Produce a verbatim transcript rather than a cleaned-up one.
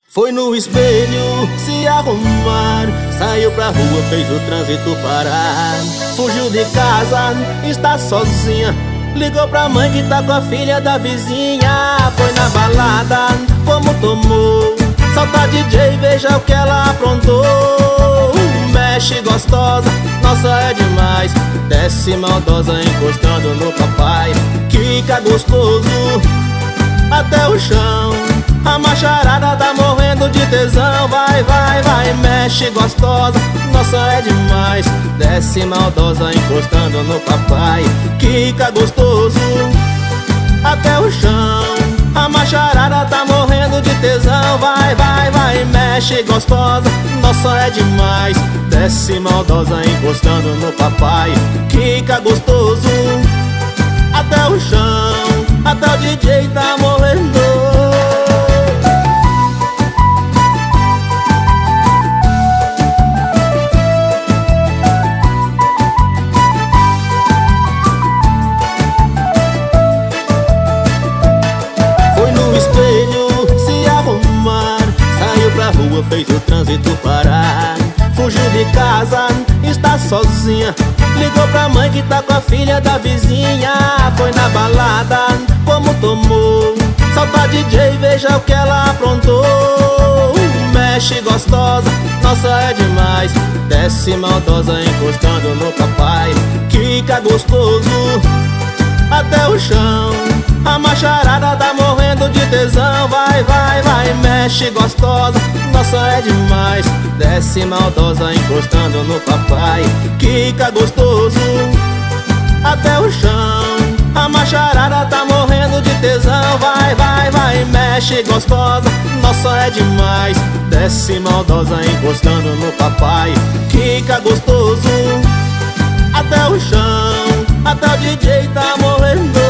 Foi no espelho se arrumar, saiu pra rua, fez o trânsito parar. Fugiu de casa, está sozinha, ligou pra mãe que tá com a filha da vizinha. Foi na balada, como tomou, solta D J, veja o que ela aprontou. Mexe gostosa, nossa é demais, desce maldosa encostando no papai. Quica gostoso até o chão, a macharada tá morrendo de tesão. Vai, vai, vai, mexe gostosa, nossa é demais, desce maldosa encostando no papai. Quica gostoso até o chão, a macharada tá morrendo de tesão. Vai, vai, vai, mexe gostosa, nossa é demais, desce maldosa encostando no papai. Quica gostoso até o chão, até o D J tá morrendo. Foi no espelho se arrumar, saiu pra rua, fez o trânsito parar. Fugiu de casa, está sozinha, ligou pra mãe que tá com a filha da vizinha. Foi na balada, como tomou, solta D J, veja o que ela aprontou. Mexe gostosa, nossa é demais, desce maldosa encostando no papai. Quica gostoso até o chão, a macharada tá morrendo de tesão. Vai, vai, vai, mexe gostosa, nossa é demais, desce maldosa encostando no papai. Quica gostoso até o chão, a macharada tá morrendo de tesão. Vai, vai, vai, mexe gostosa, nossa é demais, desce maldosa encostando no papai. Quica gostoso até o chão, até o D J tá morrendo.